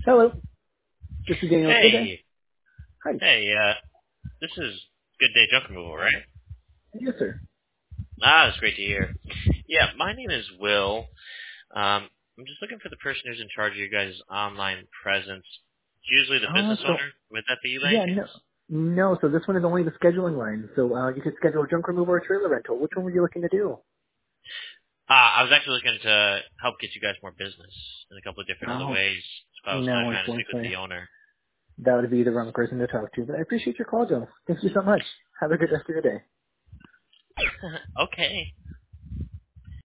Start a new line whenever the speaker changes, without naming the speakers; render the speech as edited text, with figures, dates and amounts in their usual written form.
Hello. This is Daniel. Good day.
Hey,
Hi.
this is Good Day Junk Removal, right?
Yes, sir.
That's great to hear. Yeah, my name is Will. I'm just looking for the person who's in charge of your guys' online presence. It's usually the business
So,
owner. Would that be you by any
yeah,
chance?
no. So this one is only the scheduling line. So you could schedule a junk removal or trailer rental. Which one were you looking to do?
I was actually looking to help get you guys more business in a couple of different other
Oh,
ways. So I was kind of
no,
trying to stick with
unfortunately.
the owner.
That would be the wrong person to talk to. But I appreciate your call, Joe. Thank you so much. Have a good rest of your day.
Okay.